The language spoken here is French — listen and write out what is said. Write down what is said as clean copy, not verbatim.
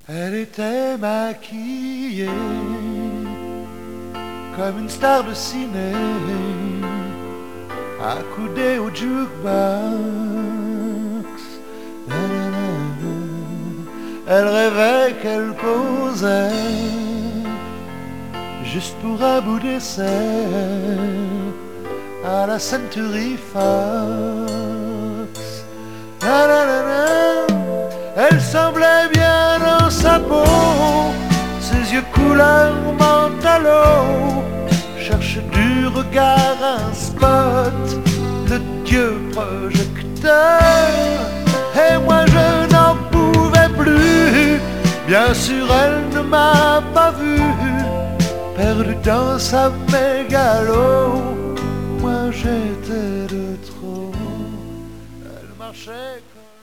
Elle était maquillée comme une star de ciné, accoudée au jukebox. Elle rêvait qu'elle causait juste pour un bout d'essai à la Century Fox. Elle semblait bien dans sa peau, ses yeux couleur mentalo cherchent du regard un spot, le dieu projecteur. Et moi je n'en pouvais plus, bien sûr elle ne m'a pas vu, perdu dans sa mégalo. Moi j'étais de trop. Elle marchait